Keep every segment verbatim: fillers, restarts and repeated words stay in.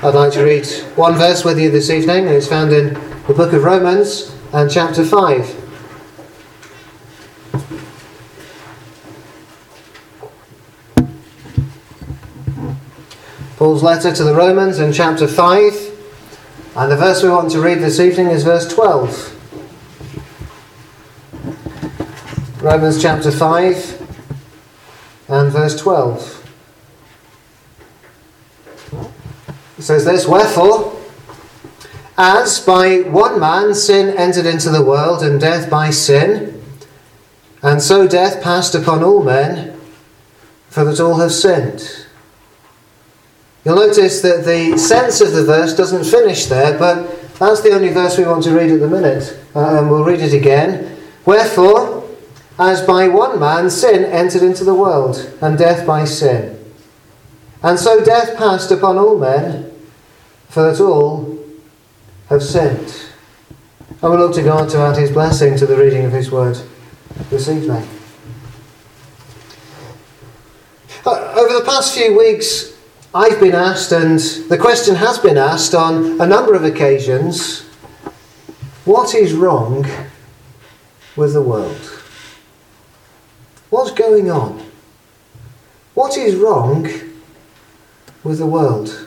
I'd like to read one verse with you this evening, and it's found in the book of Romans and chapter five. Paul's letter to the Romans in chapter five, and the verse we want to read this evening is verse twelve. Romans chapter five and verse twelve. It says this: "Wherefore, as by one man sin entered into the world, and death by sin, and so death passed upon all men, for that all have sinned." You'll notice that the sense of the verse doesn't finish there, but that's the only verse we want to read at the minute. Uh, and we'll read it again. "Wherefore, as by one man sin entered into the world, and death by sin, and so death passed upon all men, for that all have sinned." And we look to God to add His blessing to the reading of His word this evening. Uh, over the past few weeks, I've been asked, and the question has been asked on a number of occasions, what is wrong with the world? What's going on? What is wrong with the world?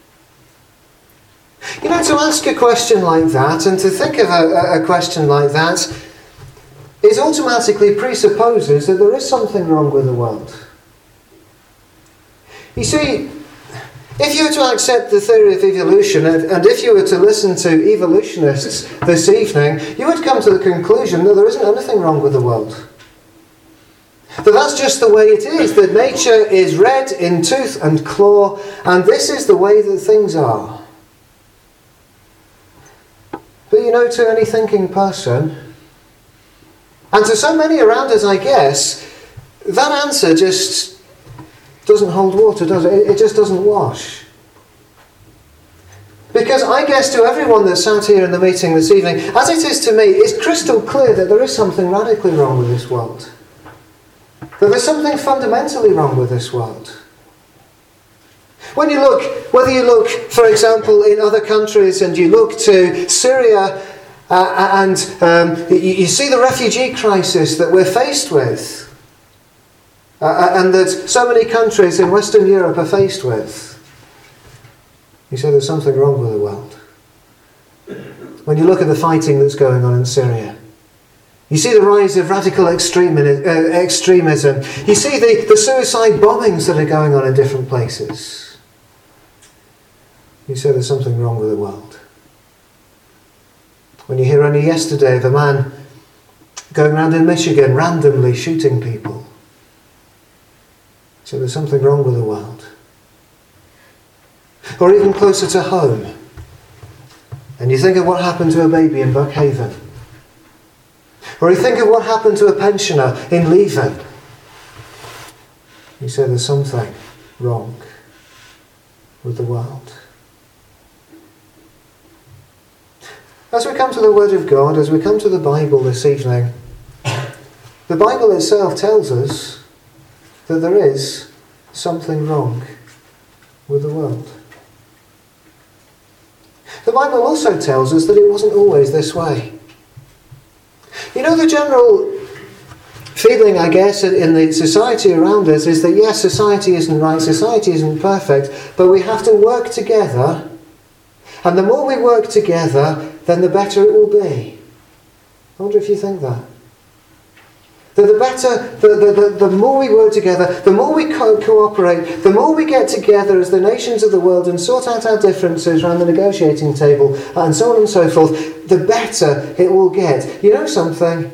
You know, to ask a question like that, and to think of a, a question like that, it automatically presupposes that there is something wrong with the world. You see, if you were to accept the theory of evolution, and if you were to listen to evolutionists this evening, you would come to the conclusion that there isn't anything wrong with the world. That that's just the way it is, that nature is red in tooth and claw, and this is the way that things are. But you know, to any thinking person, and to so many around us, I guess, that answer just doesn't hold water, does it? It just doesn't wash. Because I guess to everyone that's sat here in the meeting this evening, as it is to me, it's crystal clear that there is something radically wrong with this world. That there's something fundamentally wrong with this world. When you look, whether you look, for example, in other countries, and you look to Syria, uh, and um, you, you see the refugee crisis that we're faced with, uh, and that so many countries in Western Europe are faced with, you say there's something wrong with the world. When you look at the fighting that's going on in Syria, you see the rise of radical extremi- uh, extremism. You see the, the suicide bombings that are going on in different places. You say there's something wrong with the world. When you hear only yesterday of a man going around in Michigan randomly shooting people, you say there's something wrong with the world. Or even closer to home, and you think of what happened to a baby in Buckhaven. Or you think of what happened to a pensioner in Leven. You say there's something wrong with the world. As we come to the Word of God, as we come to the Bible this evening, the Bible itself tells us that there is something wrong with the world. The Bible also tells us that it wasn't always this way. You know, the general feeling, I guess, in the society around us is that, yes, society isn't right, society isn't perfect, but we have to work together, and the more we work together, then the better it will be. I wonder if you think that. That the better, the, the, the, the more we work together, the more we co- cooperate, the more we get together as the nations of the world and sort out our differences around the negotiating table, and so on and so forth, the better it will get. You know something?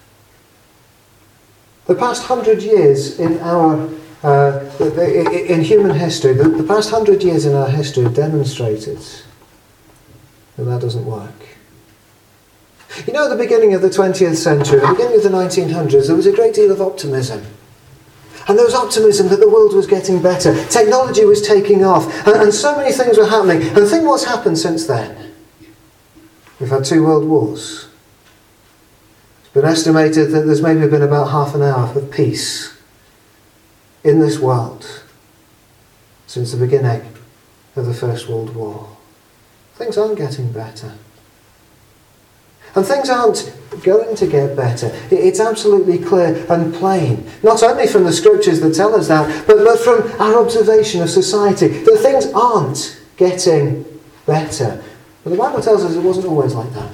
The past hundred years in our, uh, in human history, the, the past hundred years in our history have demonstrated that that doesn't work. You know, at the beginning of the twentieth century, at the beginning of the nineteen hundreds, there was a great deal of optimism. And there was optimism that the world was getting better. Technology was taking off. And, and so many things were happening. And think what's happened since then. We've had two world wars. It's been estimated that there's maybe been about half an hour of peace in this world since the beginning of the First World War. Things aren't getting better. And things aren't going to get better. It's absolutely clear and plain, not only from the scriptures that tell us that, but, but from our observation of society, that things aren't getting better. But the Bible tells us it wasn't always like that.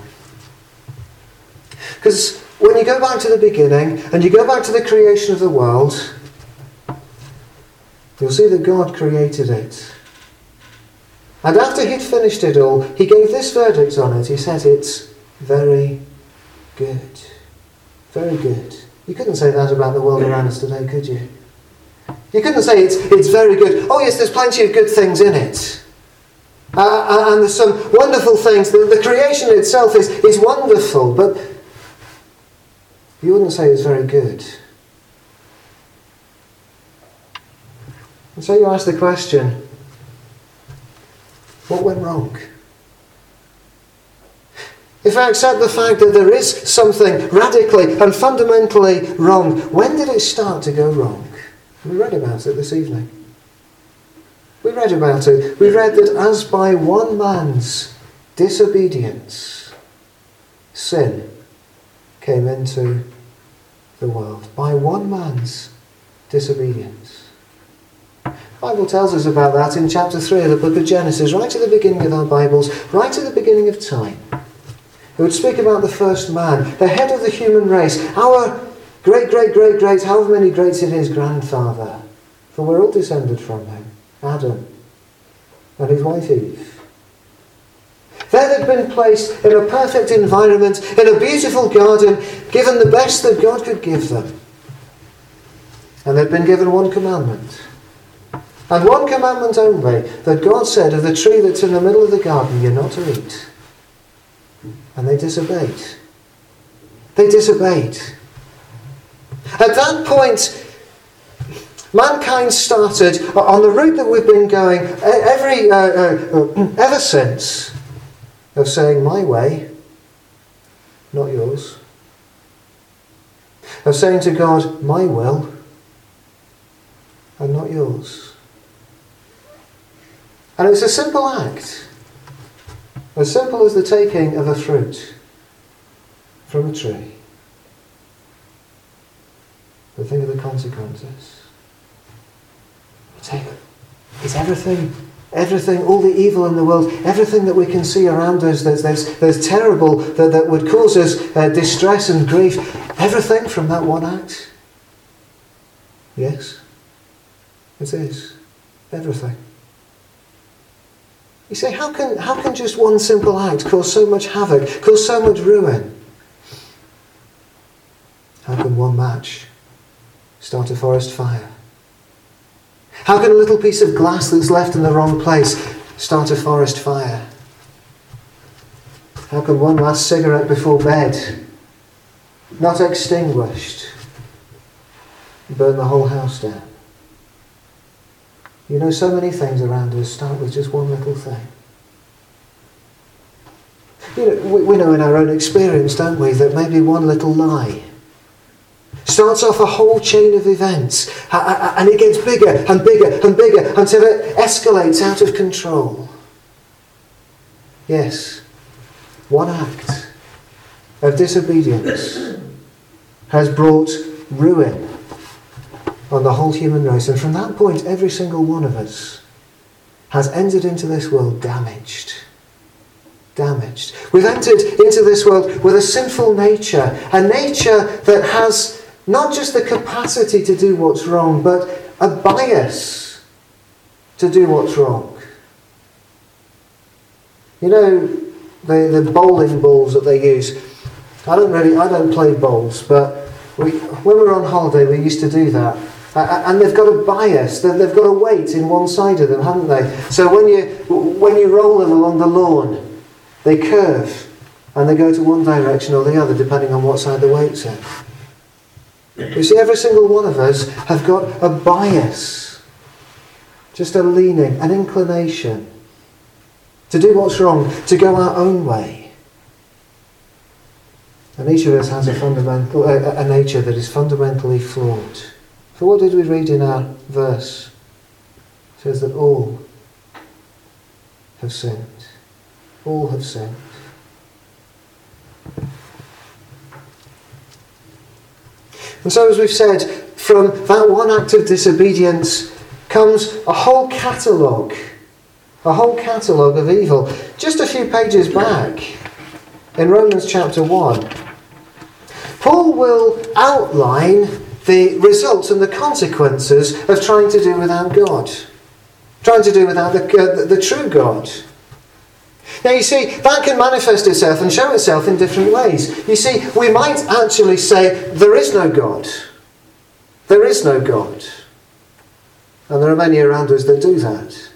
Because when you go back to the beginning, and you go back to the creation of the world, you'll see that God created it. And after he'd finished it all, he gave this verdict on it. He said, it's very good. Very good. You couldn't say that about the world around us today, could you? You couldn't say it's, it's very good. Oh yes, there's plenty of good things in it. Uh, and there's some wonderful things. The, the creation itself is, is wonderful, but you wouldn't say it's very good. And so you ask the question, what went wrong? If I accept the fact that there is something radically and fundamentally wrong, when did it start to go wrong? We read about it this evening. We read about it. We read that as by one man's disobedience, sin came into the world. By one man's disobedience. The Bible tells us about that in chapter three of the book of Genesis, right at the beginning of our Bibles, right at the beginning of time. It would speak about the first man, the head of the human race, our great, great, great, great, however many greats it is, grandfather. For we're all descended from him, Adam, and his wife Eve. They had been placed in a perfect environment, in a beautiful garden, given the best that God could give them. And they'd been given one commandment. And one commandment only, that God said of the tree that's in the middle of the garden, you're not to eat. And they disobeyed. They disobeyed. At that point, mankind started on the route that we've been going every uh, uh, ever since, of saying my way, not yours. Of saying to God, my will, and not yours. And it's a simple act. As simple as the taking of a fruit from a tree. But think of the consequences. It's everything, everything, all the evil in the world, everything that we can see around us that's, that's, that's terrible, that, that would cause us uh, distress and grief. Everything from that one act. Yes, it is. Everything. You say, how can, how can just one simple act cause so much havoc, cause so much ruin? How can one match start a forest fire? How can a little piece of glass that's left in the wrong place start a forest fire? How can one last cigarette before bed, not extinguished, burn the whole house down? You know, so many things around us start with just one little thing. You know, we, we know in our own experience, don't we, that maybe one little lie starts off a whole chain of events, and it gets bigger and bigger and bigger until it escalates out of control. Yes, one act of disobedience has brought ruin on the whole human race. And from that point, every single one of us has entered into this world damaged. Damaged. We've entered into this world with a sinful nature. A nature that has not just the capacity to do what's wrong, but a bias to do what's wrong. You know, the, the bowling balls that they use. I don't really, I don't play bowls, but we, when we were on holiday, we used to do that. Uh, and they've got a bias, they've got a weight in one side of them, haven't they? So when you when you roll them along the lawn, they curve and they go to one direction or the other, depending on what side the weight's in. You see, every single one of us have got a bias, just a leaning, an inclination to do what's wrong, to go our own way. And each of us has a fundamental, a, a nature that is fundamentally flawed. For what did we read in our verse? It says that all have sinned. All have sinned. And so, as we've said, from that one act of disobedience comes a whole catalogue, a whole catalogue of evil. Just a few pages back, in Romans chapter one, Paul will outline the results and the consequences of trying to do without God. Trying to do without the, uh, the, the true God. Now you see, that can manifest itself and show itself in different ways. You see, we might actually say, there is no God. There is no God. And there are many around us that do that.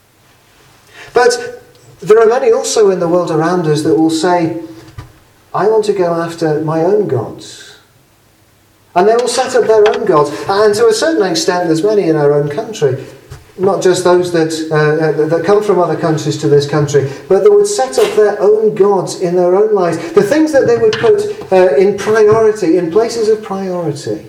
But there are many also in the world around us that will say, I want to go after my own gods. And they will set up their own gods. And to a certain extent, there's many in our own country. Not just those that, uh, that come from other countries to this country, but that would set up their own gods in their own lives. The things that they would put uh, in priority, in places of priority.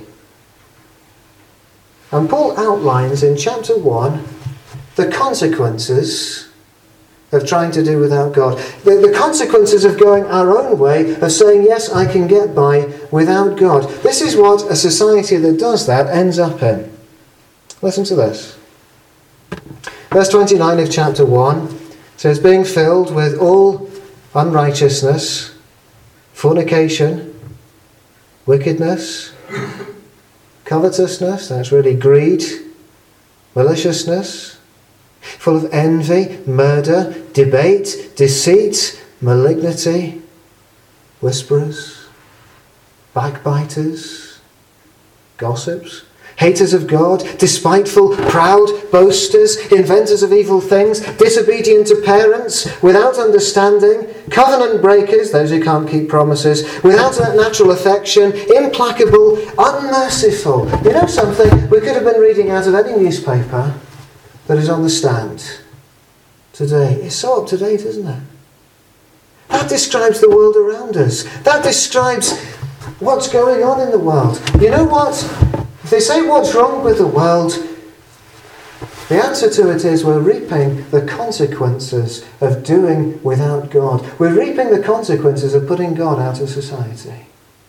And Paul outlines in chapter one the consequences of trying to do without God. The, the consequences of going our own way, of saying, yes, I can get by without God. This is what a society that does that ends up in. Listen to this. Verse twenty-nine of chapter one says, being filled with all unrighteousness, fornication, wickedness, covetousness, that's really greed, maliciousness, full of envy, murder, debate, deceit, malignity, whisperers, backbiters, gossips, haters of God, despiteful, proud, boasters, inventors of evil things, disobedient to parents, without understanding, covenant breakers, those who can't keep promises, without natural affection, implacable, unmerciful. You know something? We could have been reading out of any newspaper that is on the stand today. It's so up to date, isn't it? That describes the world around us. That describes what's going on in the world. You know what? If they say what's wrong with the world, the answer to it is we're reaping the consequences of doing without God. We're reaping the consequences of putting God out of society.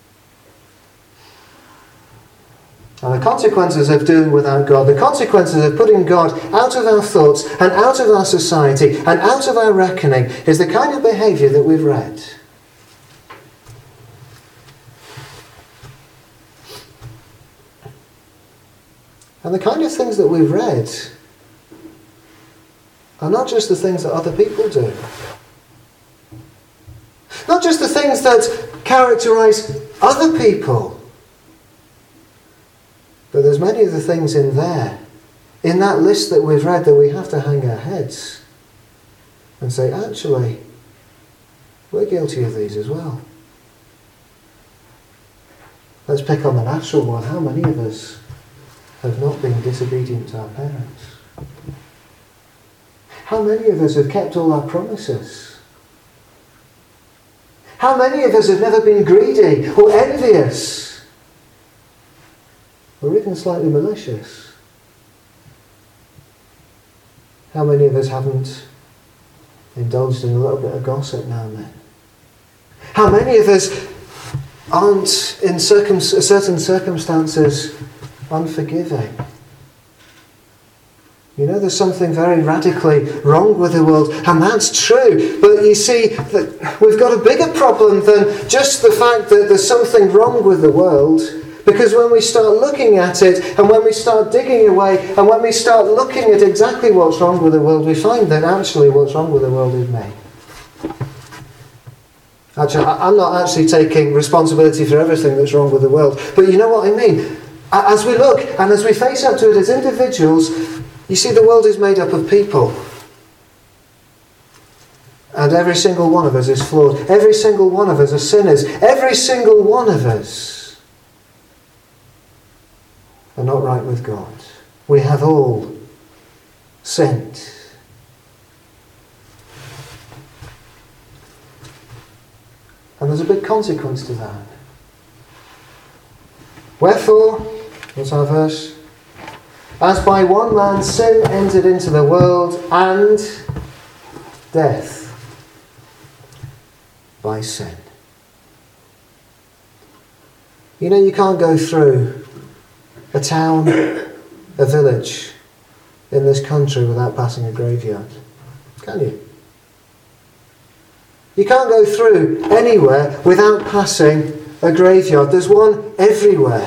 And the consequences of doing without God, the consequences of putting God out of our thoughts and out of our society and out of our reckoning is the kind of behaviour that we've read. And the kind of things that we've read are not just the things that other people do. Not just the things that characterise other people. But there's many of the things in there, in that list that we've read, that we have to hang our heads and say, actually, we're guilty of these as well. Let's pick on the natural one. How many of us have not been disobedient to our parents? How many of us have kept all our promises? How many of us have never been greedy or envious or even slightly malicious? How many of us haven't indulged in a little bit of gossip now and then? How many of us aren't in circum- certain circumstances unforgiving? You know, there's something very radically wrong with the world, and that's true. But you see, that we've got a bigger problem than just the fact that there's something wrong with the world. Because when we start looking at it, and when we start digging away, and when we start looking at exactly what's wrong with the world, we find that actually what's wrong with the world is me. Actually, I'm not actually taking responsibility for everything that's wrong with the world. But you know what I mean? As we look, and as we face up to it as individuals, you see, the world is made up of people. And every single one of us is flawed. Every single one of us are sinners. Every single one of us are not right with God. We have all sinned. And there's a big consequence to that. Wherefore, what's our verse? As by one man sin entered into the world, and death by sin. You know, you can't go through a town, a village in this country without passing a graveyard, can you? You can't go through anywhere without passing a graveyard. There's one everywhere.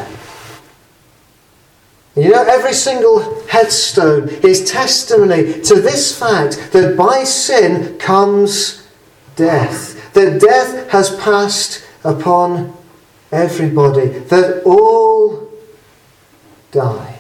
And you know, every single headstone is testimony to this fact that by sin comes death. That death has passed upon everybody. That all die.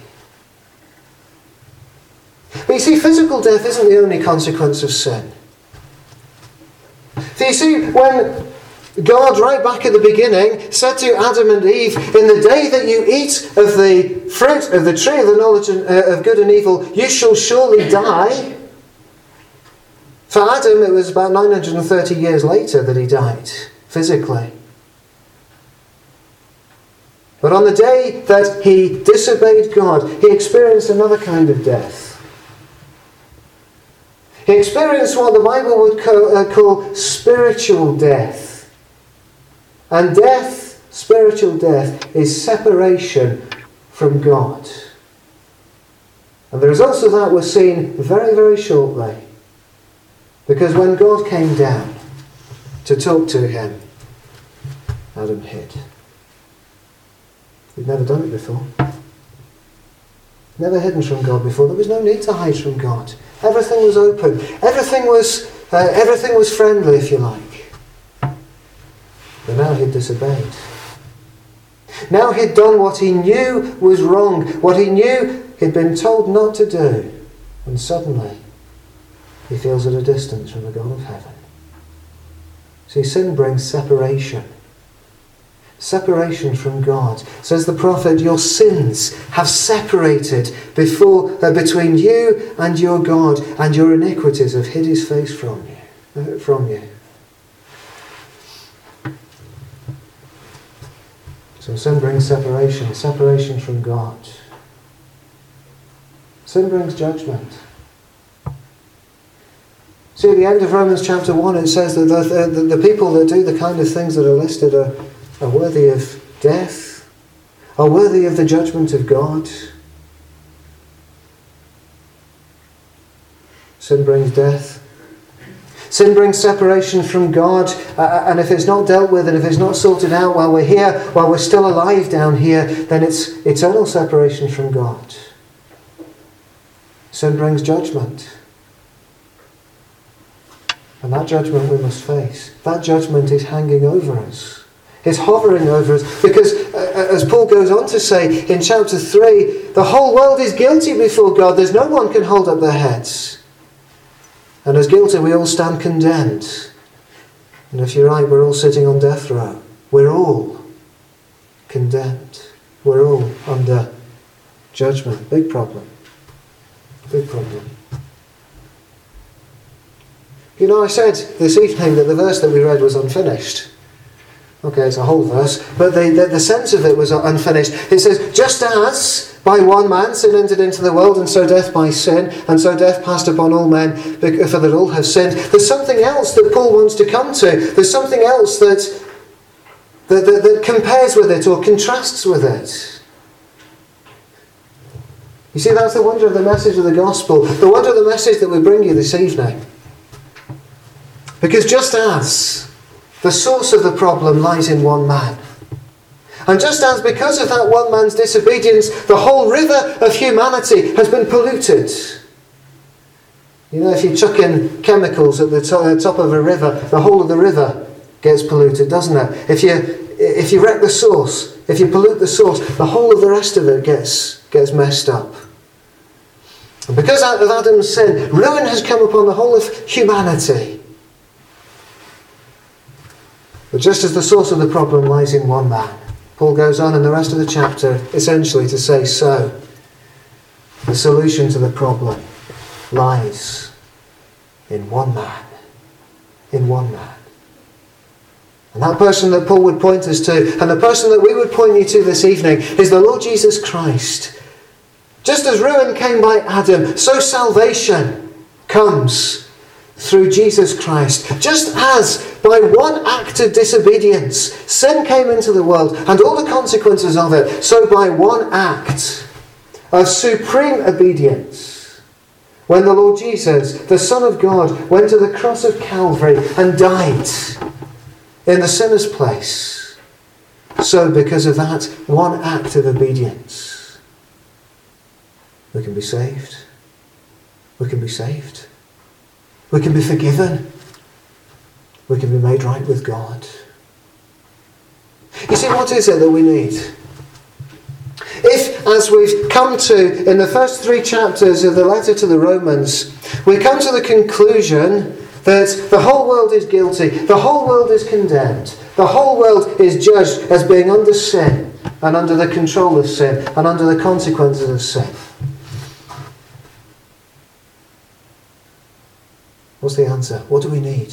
But you see, physical death isn't the only consequence of sin. So you see, when God, right back at the beginning, said to Adam and Eve, in the day that you eat of the fruit of the tree of the knowledge of good and evil, you shall surely die. For Adam, it was about nine hundred thirty years later that he died, physically. But on the day that he disobeyed God, he experienced another kind of death. He experienced what the Bible would call, uh, call spiritual death. And death, spiritual death, is separation from God. And the results of that were seen very, very shortly. Because when God came down to talk to him, Adam hid. He'd never done it before. Never hidden from God before. There was no need to hide from God. Everything was open. Everything was, uh, everything was friendly, if you like. But now he'd disobeyed. Now he'd done what he knew was wrong. What he knew he'd been told not to do. And suddenly, he feels at a distance from the God of heaven. See, sin brings separation. Separation from God. Says the prophet, your sins have separated before, uh, between you and your God, and your iniquities have hid his face from you. Uh, from you. So sin brings separation, separation from God. Sin brings judgment. See, at the end of Romans chapter one, it says that the, the, the people that do the kind of things that are listed are are worthy of death, are worthy of the judgment of God. Sin brings death. Sin brings separation from God, uh, and if it's not dealt with and if it's not sorted out while we're here, while we're still alive down here, then it's eternal separation from God. Sin brings judgment. And that judgment we must face. That judgment is hanging over us. Is hovering over us, because uh, as Paul goes on to say in chapter three, the whole world is guilty before God. There's no one can hold up their heads, and as guilty we all stand condemned. And if you're right, we're all sitting on death row. We're all condemned. We're all under judgment. Big problem. Big problem. You know, I said this evening that the verse that we read was unfinished. Okay, it's a whole verse, but the, the, the sense of it was unfinished. It says, just as by one man sin entered into the world, and so death by sin, and so death passed upon all men, for that all have sinned. There's something else that Paul wants to come to. There's something else that, that, that, that compares with it or contrasts with it. You see, that's the wonder of the message of the gospel, the wonder of the message that we bring you this evening. Because just as the source of the problem lies in one man. And just as because of that one man's disobedience, the whole river of humanity has been polluted. You know, if you chuck in chemicals at the to- top of a river, the whole of the river gets polluted, doesn't it? If you if you wreck the source, if you pollute the source, the whole of the rest of it gets, gets messed up. And because out of Adam's sin, ruin has come upon the whole of humanity. But just as the source of the problem lies in one man, Paul goes on in the rest of the chapter essentially to say, so the solution to the problem lies in one man. In one man. And that person that Paul would point us to, and the person that we would point you to this evening, is the Lord Jesus Christ. Just as ruin came by Adam, so salvation comes through Jesus Christ. Just as by one act of disobedience, sin came into the world and all the consequences of it, so by one act of supreme obedience, when the Lord Jesus, the Son of God, went to the cross of Calvary and died in the sinner's place, so because of that one act of obedience, we can be saved. We can be saved. We can be forgiven. We can be made right with God. You see, what is it that we need? If, as we've come to in the first three chapters of the letter to the Romans, we come to the conclusion that the whole world is guilty, the whole world is condemned, the whole world is judged as being under sin and under the control of sin and under the consequences of sin. What's the answer? What do we need?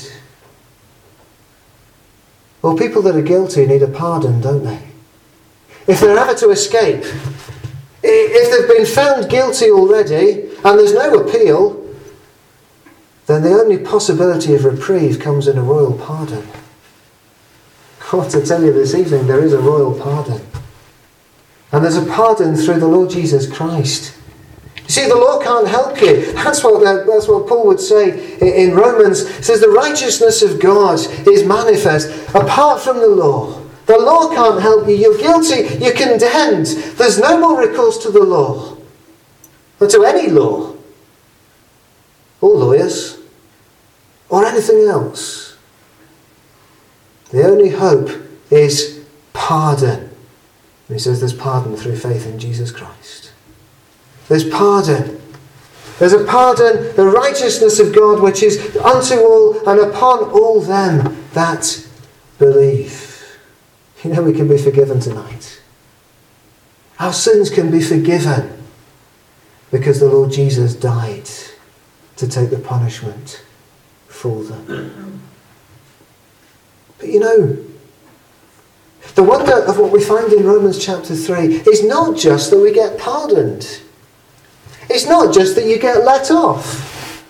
Well, people that are guilty need a pardon, don't they? If they're ever to escape, if they've been found guilty already and there's no appeal, then the only possibility of reprieve comes in a royal pardon. I want to tell you this evening, there is a royal pardon. And there's a pardon through the Lord Jesus Christ. You see, the law can't help you. That's what, uh, that's what Paul would say in Romans. It says the righteousness of God is manifest apart from the law. The law can't help you. You're guilty. You're condemned. There's no more recourse to the law. Or to any law. Or lawyers. Or anything else. The only hope is pardon. And he says there's pardon through faith in Jesus Christ. There's pardon. There's a pardon, the righteousness of God, which is unto all and upon all them that believe. You know, we can be forgiven tonight. Our sins can be forgiven because the Lord Jesus died to take the punishment for them. But you know, the wonder of what we find in Romans chapter three is not just that we get pardoned. It's not just that you get let off.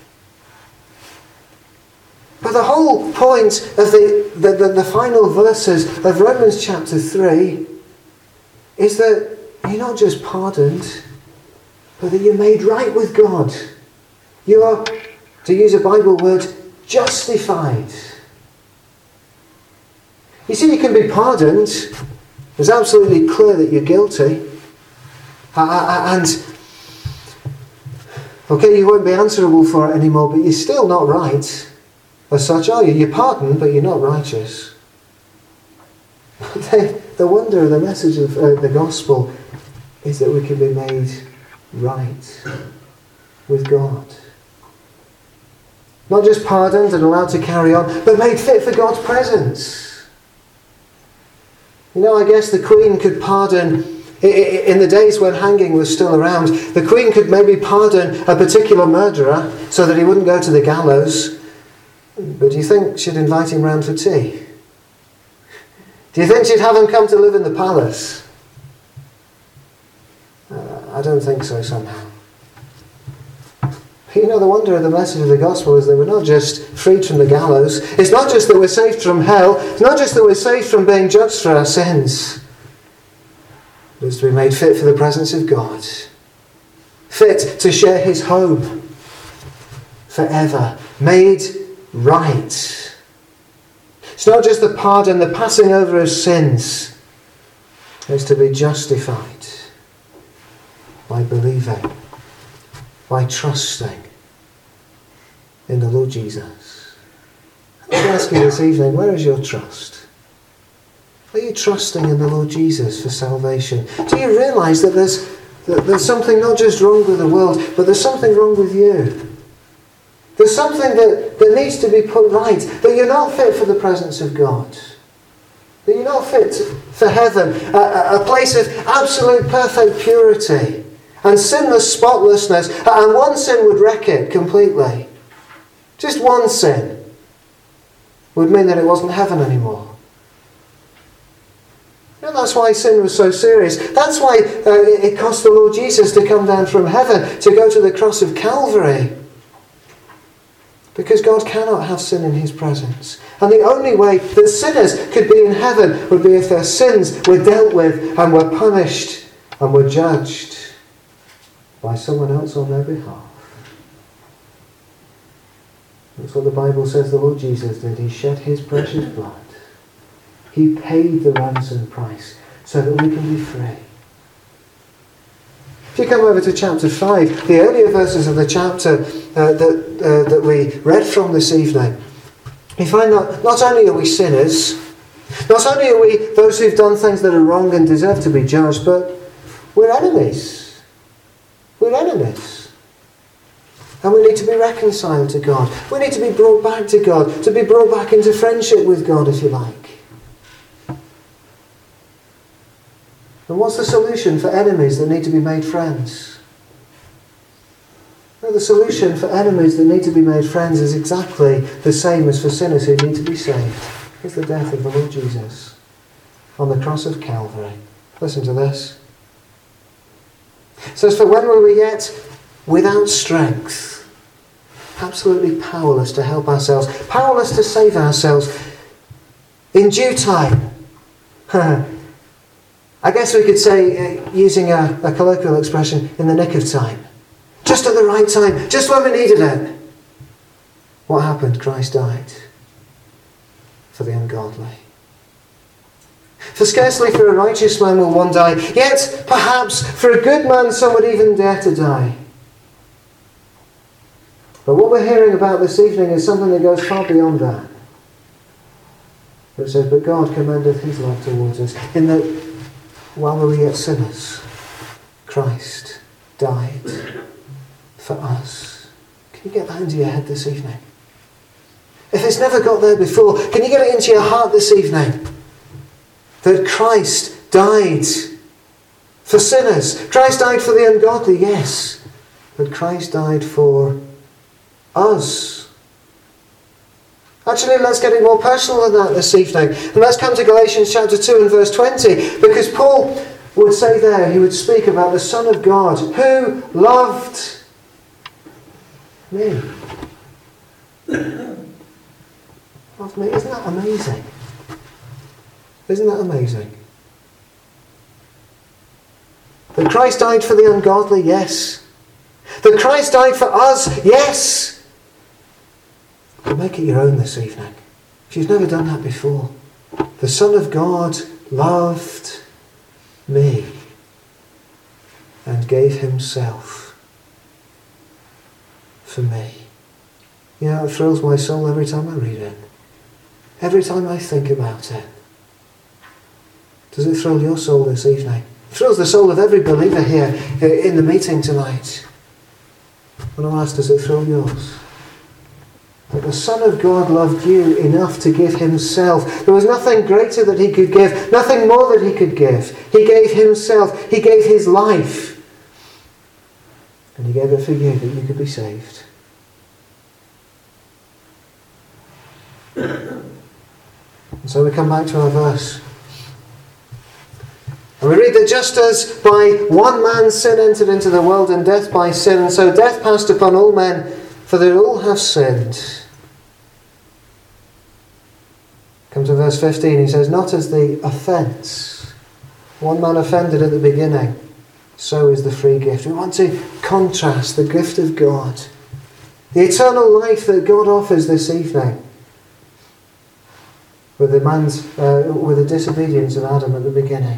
But the whole point of the, the, the, the final verses of Romans chapter three is that you're not just pardoned, but that you're made right with God. You are, to use a Bible word, justified. You see, you can be pardoned. It's absolutely clear that you're guilty. And okay, you won't be answerable for it anymore, but you're still not right. As such, are you? You're pardoned, but you're not righteous. the, the wonder of the message of uh, the gospel is that we can be made right with God. Not just pardoned and allowed to carry on, but made fit for God's presence. You know, I guess the Queen could pardon. In the days when hanging was still around, the Queen could maybe pardon a particular murderer so that he wouldn't go to the gallows. But do you think she'd invite him round for tea? Do you think she'd have him come to live in the palace? Uh, I don't think so somehow. But you know, the wonder of the message of the gospel is that we're not just freed from the gallows. It's not just that we're saved from hell. It's not just that we're saved from being judged for our sins. Is to be made fit for the presence of God. Fit to share his home forever. Made right. It's not just the pardon, the passing over of sins. It's to be justified by believing, by trusting in the Lord Jesus. I ask you this evening, where is your trust? Are you trusting in the Lord Jesus for salvation? Do you realise that there's, that there's something not just wrong with the world, but there's something wrong with you? There's something that, that needs to be put right, that you're not fit for the presence of God. That you're not fit for heaven, a, a place of absolute perfect purity and sinless spotlessness, and one sin would wreck it completely. Just one sin would mean that it wasn't heaven anymore. And that's why sin was so serious. That's why uh, it cost the Lord Jesus to come down from heaven, to go to the cross of Calvary. Because God cannot have sin in his presence. And the only way that sinners could be in heaven would be if their sins were dealt with and were punished and were judged by someone else on their behalf. That's what the Bible says the Lord Jesus did. He shed his precious blood. He paid the ransom price so that we can be free. If you come over to chapter five, the earlier verses of the chapter uh, that, uh, that we read from this evening, we find that not only are we sinners, not only are we those who've done things that are wrong and deserve to be judged, but we're enemies. We're enemies. And we need to be reconciled to God. We need to be brought back to God, to be brought back into friendship with God, if you like. And what's the solution for enemies that need to be made friends? Well, the solution for enemies that need to be made friends is exactly the same as for sinners who need to be saved. It's the death of the Lord Jesus on the cross of Calvary. Listen to this. It says, "For when were we yet without strength, absolutely powerless to help ourselves, powerless to save ourselves, in due time," I guess we could say, uh, using a, a colloquial expression, in the nick of time. Just at the right time, just when we needed it. What happened? Christ died for the ungodly. For scarcely for a righteous man will one die, yet perhaps for a good man some would even dare to die. But what we're hearing about this evening is something that goes far beyond that. It says, "But God commendeth his love towards us, in that while we were yet sinners, Christ died for us." Can you get that into your head this evening? If it's never got there before, can you get it into your heart this evening? That Christ died for sinners. Christ died for the ungodly, yes. But Christ died for us. Actually, let's get it more personal than that this evening. And let's come to Galatians chapter two and verse twenty. Because Paul would say there, he would speak about the Son of God who loved me. Loved me. Isn't that amazing? Isn't that amazing? That Christ died for the ungodly, yes. That Christ died for us, yes. But make it your own this evening. If you've never done that before. The Son of God loved me and gave himself for me. You know, it thrills my soul every time I read it. Every time I think about it. Does it thrill your soul this evening? It thrills the soul of every believer here in the meeting tonight. And I'll ask, does it thrill yours? That the Son of God loved you enough to give himself. There was nothing greater that he could give, nothing more that he could give. He gave himself, he gave his life. And he gave it for you that you could be saved. And so we come back to our verse. And we read that just as by one man sin entered into the world, and death by sin, and so death passed upon all men, for they all have sinned. Come to verse fifteen, he says, "Not as the offence. One man offended at the beginning, so is the free gift." We want to contrast the gift of God, the eternal life that God offers this evening, with the man's, uh, with the disobedience of Adam at the beginning.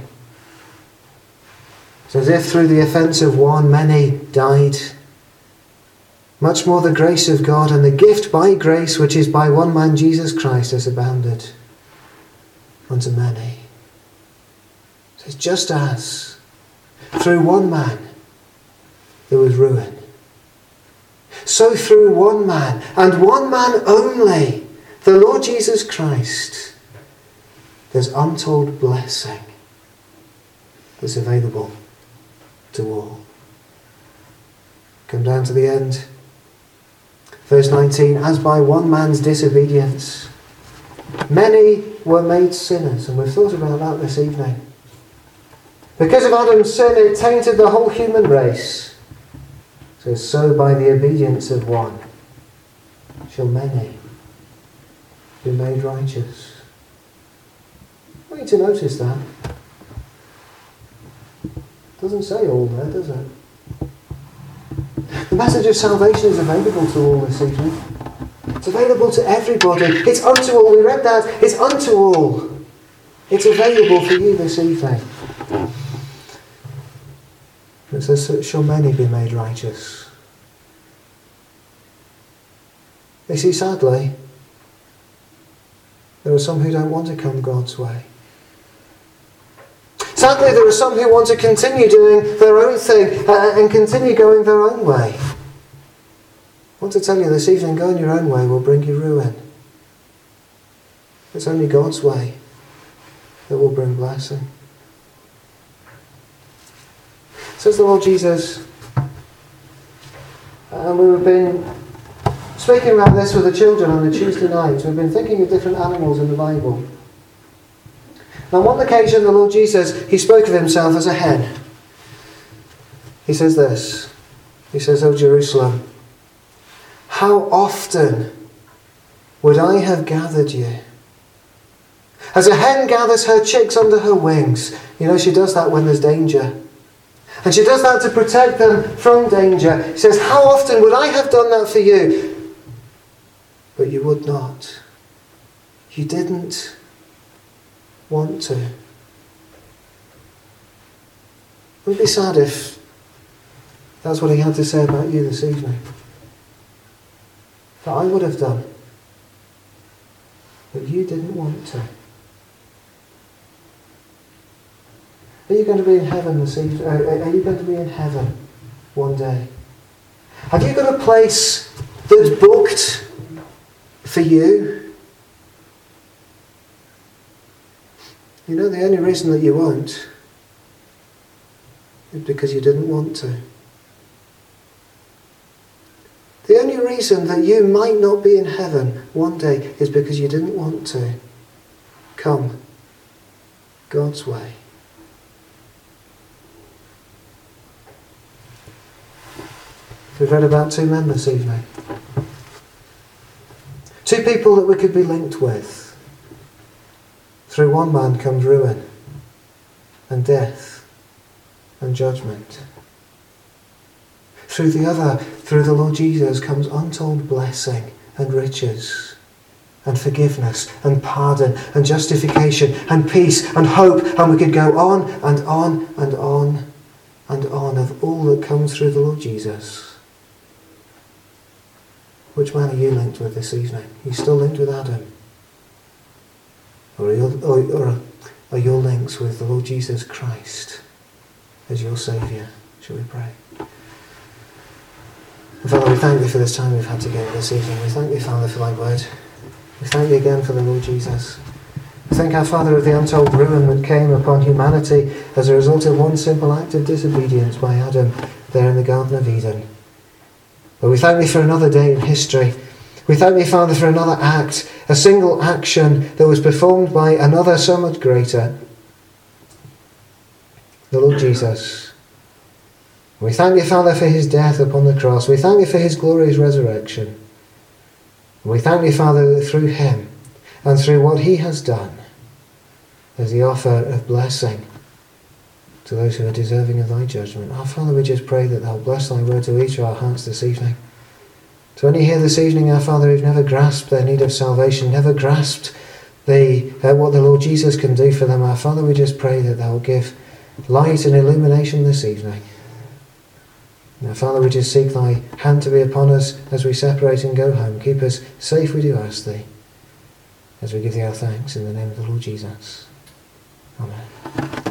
It's as if through the offence of one, many died. Much more the grace of God and the gift by grace, which is by one man, Jesus Christ, has abounded unto many. It says, just as through one man there was ruin, so through one man, and one man only, the Lord Jesus Christ, there's untold blessing that's available to all. Come down to the end. Verse nineteen, "As by one man's disobedience many were made sinners." And we've thought about that this evening. Because of Adam's sin, it tainted the whole human race. So, so by the obedience of one shall many be made righteous. I want you to notice that. It doesn't say all there, does it? The message of salvation is available to all this evening. It's available to everybody. It's unto all. We read that. It's unto all. It's available for you this evening. It says, shall many be made righteous? You see, sadly, there are some who don't want to come God's way. Sadly, there are some who want to continue doing their own thing uh, and continue going their own way. I want to tell you this evening, going your own way will bring you ruin. It's only God's way that will bring blessing. Says the Lord Jesus, and we've been speaking about this with the children on the Tuesday night. We've been thinking of different animals in the Bible. On one occasion, the Lord Jesus, he spoke of himself as a hen. He says this, he says, O Jerusalem, how often would I have gathered you? As a hen gathers her chicks under her wings. You know, she does that when there's danger. And she does that to protect them from danger. He says, how often would I have done that for you? But you would not. You didn't want to. It would be sad if that's what he had to say about you this evening. That I would have done. But you didn't want to. Are you going to be in heaven this evening? Are you going to be in heaven one day? Have you got a place that's booked for you? You know, the only reason that you won't is because you didn't want to. The only reason that you might not be in heaven one day is because you didn't want to come God's way. We've read about two men this evening. Two people that we could be linked with. Through one man comes ruin and death and judgment. Through the other, through the Lord Jesus, comes untold blessing and riches and forgiveness and pardon and justification and peace and hope. And we could go on and on and on and on of all that comes through the Lord Jesus. Which man are you linked with this evening? Are you still linked with Adam? Or are, you, or, or are your links with the Lord Jesus Christ as your Saviour? Shall we pray? And Father, we thank Thee for this time we've had together this evening. We thank Thee, Father, for Thy word. We thank Thee again for the Lord Jesus. We thank our Father of the untold ruin that came upon humanity as a result of one simple act of disobedience by Adam there in the Garden of Eden. But we thank Thee for another day in history. We thank Thee, Father, for another act, a single action that was performed by another so much greater, the Lord Jesus. We thank Thee, Father, for His death upon the cross. We thank Thee for His glorious resurrection. We thank Thee, Father, that through Him and through what He has done, there's the offer of blessing to those who are deserving of Thy judgment. Our Father, we just pray that Thou bless Thy word to each of our hearts this evening. To any here this evening, our Father, who've never grasped their need of salvation, never grasped the uh, what the Lord Jesus can do for them, our Father, we just pray that Thou will give light and illumination this evening. Now, Father, we just seek Thy hand to be upon us as we separate and go home. Keep us safe, we do ask Thee, as we give Thee our thanks in the name of the Lord Jesus. Amen.